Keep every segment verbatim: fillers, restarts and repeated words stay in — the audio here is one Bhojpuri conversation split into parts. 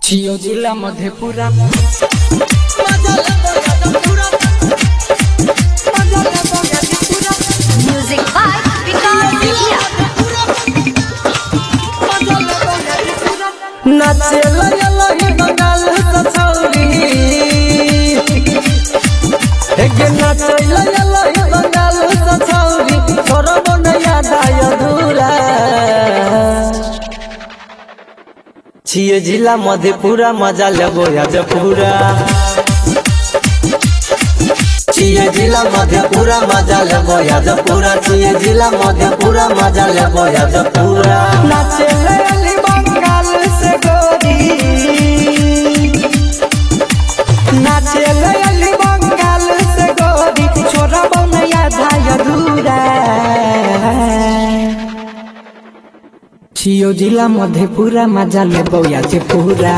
छियो जिला मधेपुरा म्यूजिक बाय विकास दिया नाचे लगे लगे बंगाल सछौरी एक नाचे लगे लगे बंगाल सछौरी छोरो बनया दाय दूरा छियो जिला मधेपुरा मजा लेबो आज पूरा छियो जिला मधेपुरा मजा लेबो आज पूरा छियो जिला मधेपुरा मजा लेबो आज पूरा नाचे लगे बंगाल से गोरी नाचे लगे बंगाल से गोरी छोरा बनया धाय दूरा छियो जिला मधेपुरा मजा लेबो आज पूरा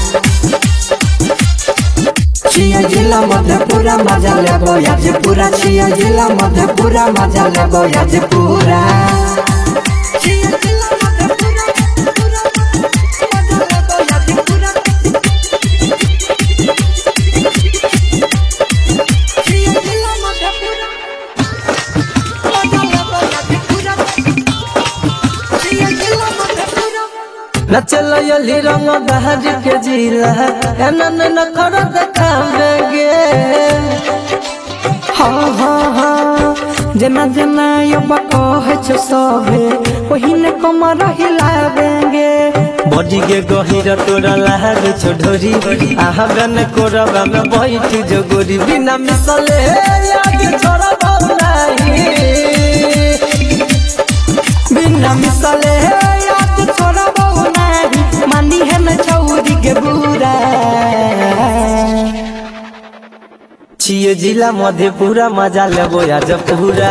छियो जिला मधेपुरा मजा लेबो आज पूरा छियो जिला मधेपुरा मजा लेबो आज पूरा नचल यली रंग बहार के जिला एनन न कर देखाबेगे हाँ हाँ हाँ जना जना यो बकह छ सबे ओहिने कमर हिलाबेगे बॉडी के गहिर तोरा लाग छ ढोरी आहबन कोरबा में बैठ जो गोरी बिना मिसले याद छोरा बालाई बिना मिसले याद छोरा मानी है मैं छौरी के बुरा छियो जिला मधेपुरा मजा लेबो आज पूरा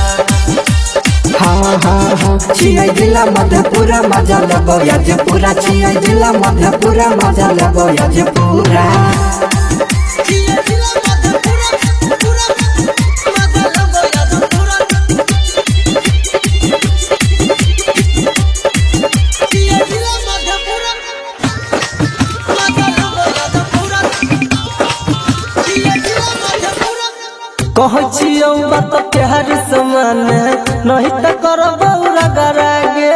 हाँ हाँ हाँ छियो जिला मधेपुरा मजा लेबो आज पूरा छियो जिला मधेपुरा मजा लेबो आज पूरा कहै छियौ बात प्यार समान नहीं त करब रगरागे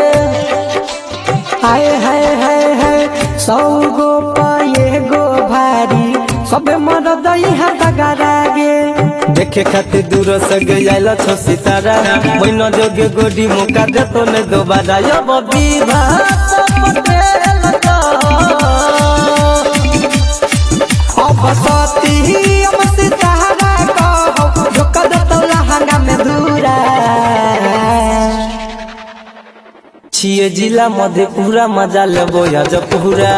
हाय हाय हाय हाय सौ गो पाए गो भारी सबे मरद हाथ गरागे देखे खातिर दूर से गइल छ सितारा मैन जोगे गोडी मौका देतो ने दोबारा अब विवाह पटेल का अब साथी अब सितारा छियो जिला मधेपुरा मजा लेबो आज पूरा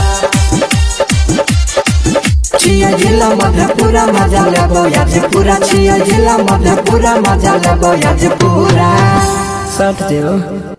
छियो जिला मधेपुरा मजा लेबो आज पूरा छियो जिला मधेपुरा मजा लेबो आज पूरा साथ देओ।